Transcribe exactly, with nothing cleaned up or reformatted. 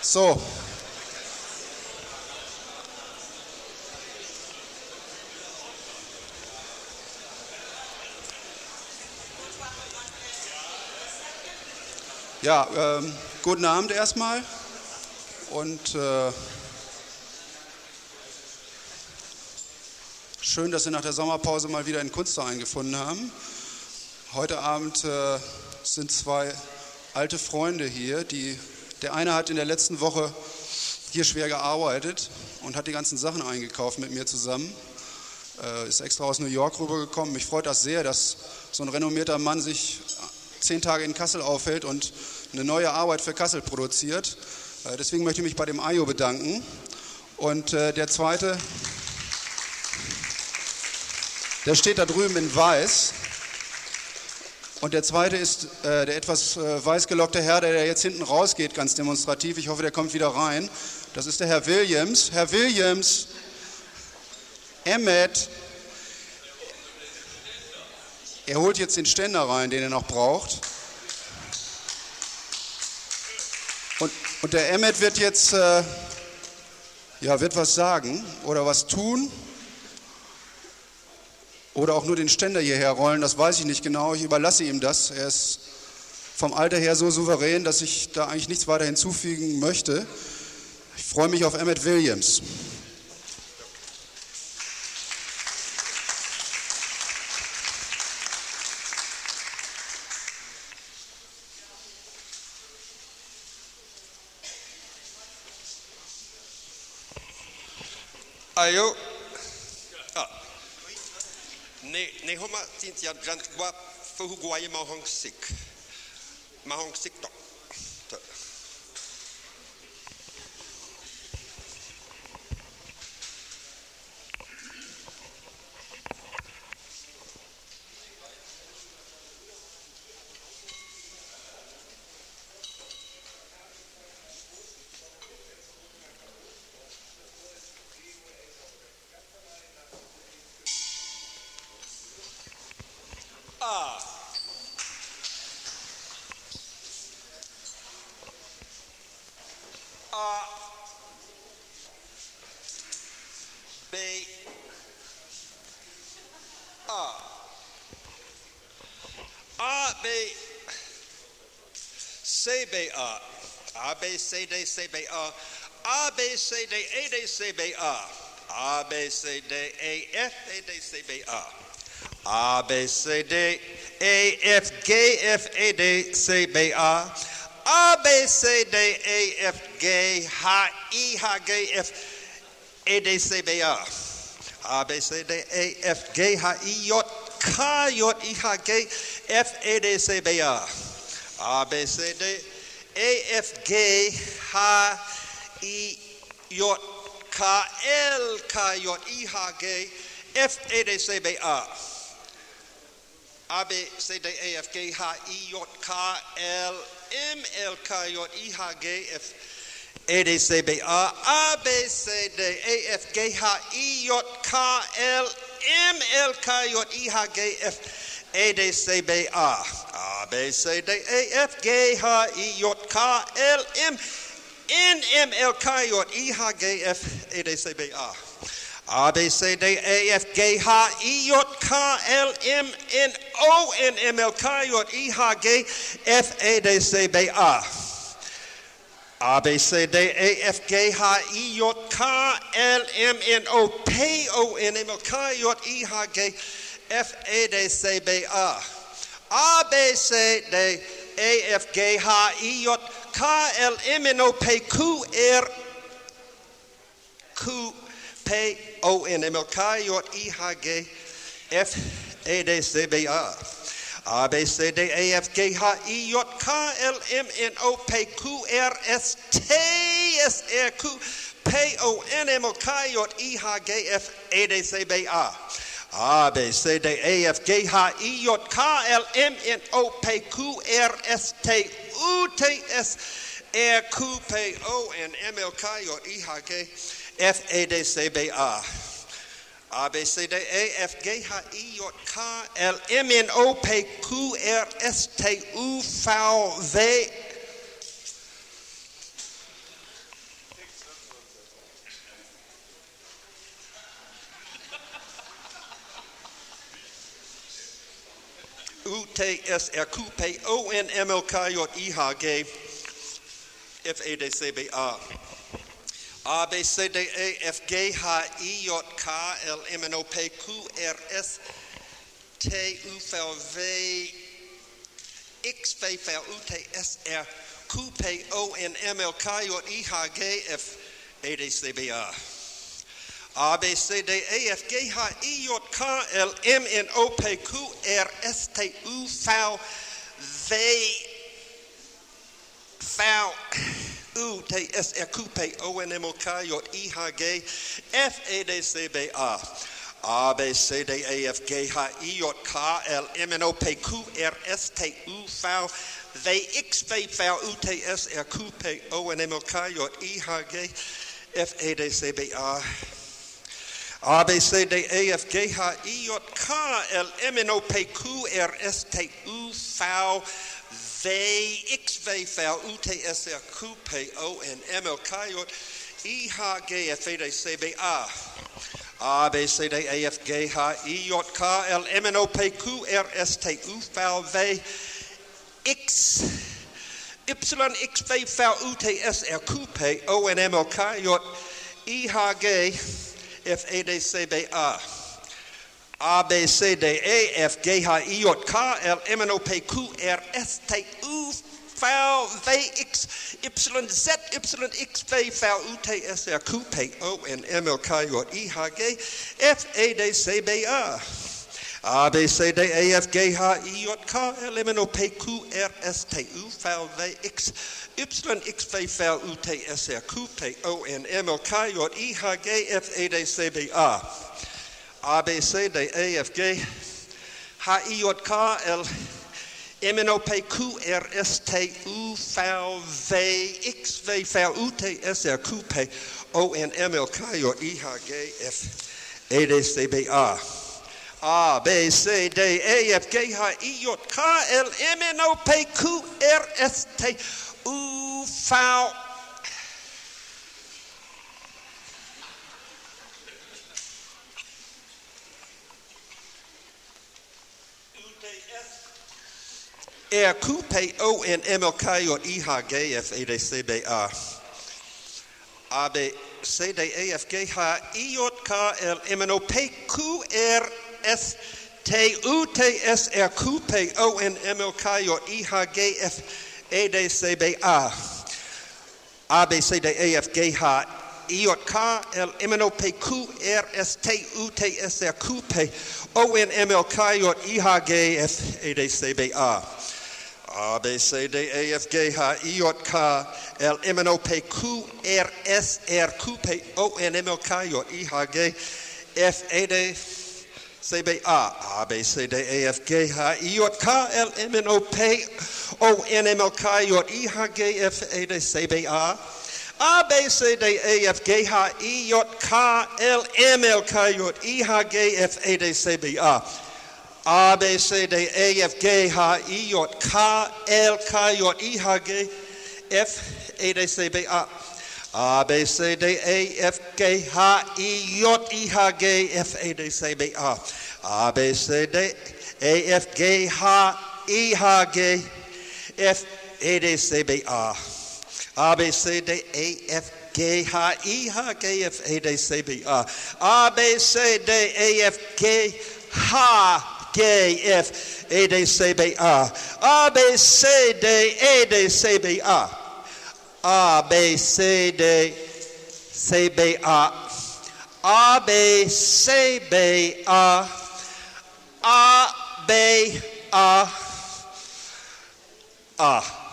So. Ja, ähm, guten Abend erstmal und äh, schön, dass Sie nach der Sommerpause mal wieder in Kunstau eingefunden haben. Heute Abend äh, sind zwei alte Freunde hier, die, der eine hat in der letzten Woche hier schwer gearbeitet und hat die ganzen Sachen eingekauft mit mir zusammen, äh, ist extra aus New York rübergekommen. Mich freut das sehr, dass so ein renommierter Mann sich zehn Tage in Kassel aufhält und eine neue Arbeit für Kassel produziert. Äh, deswegen möchte ich mich bei dem Ajo bedanken. Und äh, der zweite, der steht da drüben in weiß. Und der zweite ist äh, der etwas äh, weißgelockte Herr, der, der jetzt hinten rausgeht, ganz demonstrativ. Ich hoffe, der kommt wieder rein. Das ist der Herr Williams. Herr Williams, Emmet, er holt jetzt den Ständer rein, den er noch braucht. Und, und der Emmet wird jetzt äh, ja, wird was sagen oder was tun. Oder auch nur den Ständer hierher rollen, das weiß ich nicht genau. Ich überlasse ihm das. Er ist vom Alter her so souverän, dass ich da eigentlich nichts weiter hinzufügen möchte. Ich freue mich auf Emmet Williams. Ayo. Ah. Ne ne homa tin tia grant wa fu guai ma hong sik. Ma hong sik tok. C B A, A B C D C B A, A B C D A D C B A, A B C D A F A D C B A, A B C D A F G F A D C B A, A B C D A F G H I H G F A D C B A, A B C D A F G H I J K J I H G F A D C B A. A B C D A F G H I J K L K J I H G F A D C B A. A B C D A F G H I J K L M L K J I H G F A D C B A. A B C D A F G H I J K L M L K J I H G F A D C B A. A B C D A F G H I J K L M N M L K J I H G F A D C B A. A B C D A F G H I J K L M N O N M L K J I H G F A D C B A. A B C D A F G H I J K L M N O P O N M L K J I H G F A D C B A. A B C D A F G H I J K L M N O P Q R Q P O N M L K J I H G F A D C B A. A B C D A F G H I J K L M N O P Q R S T S R Q P O N M L K J I H G F A D C B A. A B C D A F G H I J K L M N O P Q R S T U T S R Q P O N M L K J I H G F A D C B A. A B C D A F G H I J K L M N O P Q R S T U V U T S R Q P O N M L K J I H G F A D C B A A B C D E F G H I J K L M N O P Q R S T U V W X V W U T S R Q P O N M L K J I H G F A D C B A A B C D E F G H I J K L M N O P Q R S T U V W U T S R Q P O N M L K J I H G F A D C B A A B C D E F G H I J K L M N O P Q R S T U V W X V W U T S R Q P O N M L K J I H G F A D C B A A B C D E F G H I J K L M N O P Q R S T U V W X V W U T S R Q P O N M L K J I H G F A D C B A A B C D E F G H I J K L M N O P Q R S T U V W X Y X V W U T S R Q P O N M L K J I H G F A D C B A A B C D E F G H I J K L M N O P Q R S T U V W X Y Z Y X V W U T S R Q P O N M L K J I H G F A D C B A A B C D E F G H I J K L M N O P Q R S T U V W X Y X V W U T S R Q P O N M L K J I H G F A D C B A A B C D E F G H I J K L M N O P Q R S T U V W X V W U T S R Q P O N M L K J I H G F A D C B A A B C D E F G H I J K L M N O P Q R S T U V R Q P O N M L K J I H G F A D C B A A B C D E F G H I J K L M N O P Q R S T U T S R Q P O N M L K J I H G F A D C B A A B C D E F G H I J K L M N O P Q R S T U T S R Q P O N M L K J I H G F A D C B A A B C D E F G H I J K L M N O P Q R S R Q P O N M L K J I H G F A D C B A A B C D E F G H I J K L M N O P O N M L K J I H G F A D C B A A B C D E F G H I J K L M L K J I H G F A D C B A A B C D E F G H I J K L K J I H G F A D C B A A B C D E F G H I J I H G F A D C B A A B C D E F G H I J G F A D C B A A B C D E F G H I J G F A D C B A A B C D E F G H G F A D C B A A B C D E D C B A A B C D C B A A B C B A A B A A